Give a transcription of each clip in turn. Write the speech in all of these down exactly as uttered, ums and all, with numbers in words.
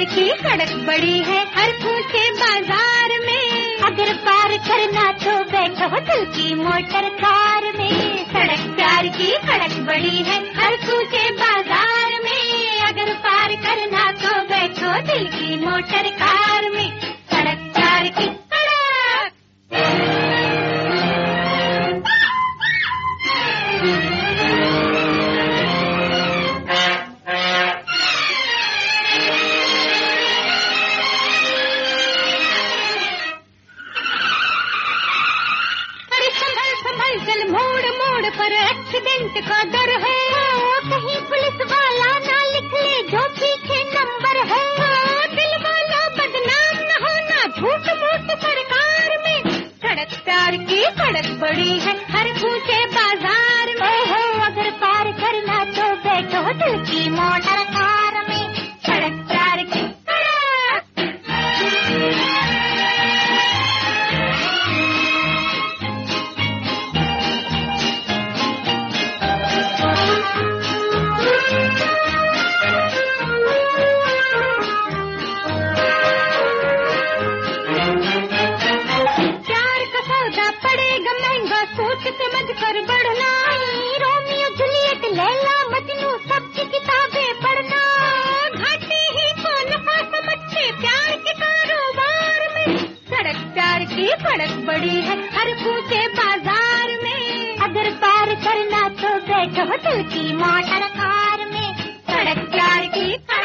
प्यार की सड़क बड़ी है हर कूचे बाजार में, अगर पार करना तो बैठो दिल की मोटर कार में। सड़क प्यार की सड़क बड़ी है हर कूचे बाजार में, अगर पार करना तो बैठो दिल की मोटर कार में। सड़क प्यार की चल मोड़ मोड़ पर एक्सीडेंट का डर है, कहीं पुलिस वाला ना लिख ले जो पीछे नंबर है। दिल वाला बदनाम न होना झूठ मूठ सरकार में, सड़क प्यार की सड़क बड़ी है हर कूचे बाजार में, हो अगर पार करना तो बैठो दिल की मोटर कार में। सड़क प्यार की समझ कर बढ़ना, रोमियो जूलियट लैला मजनू सबकी किताबें पढ़ना, घाटे ही को नफा समझ के प्यार के कारोबार में। सड़क प्यार की सड़क बड़ी है हर कूचे बाजार में, अगर पार करना तो बैठो दिल की मोटर कार में। सड़क प्यार की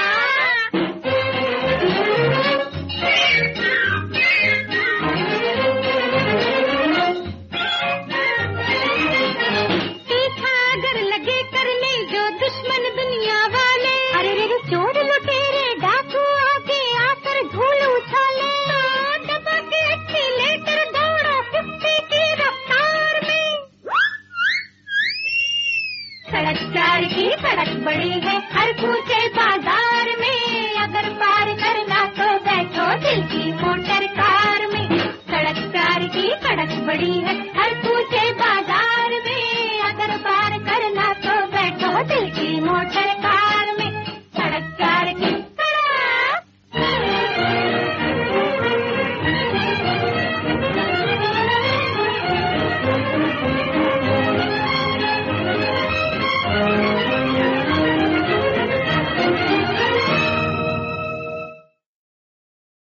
सड़क प्यार की सड़क बड़ी है हर कूचे बाजार में, अगर पार करना तो बैठो दिल की मोटर कार में। सड़क प्यार की सड़क बड़ी है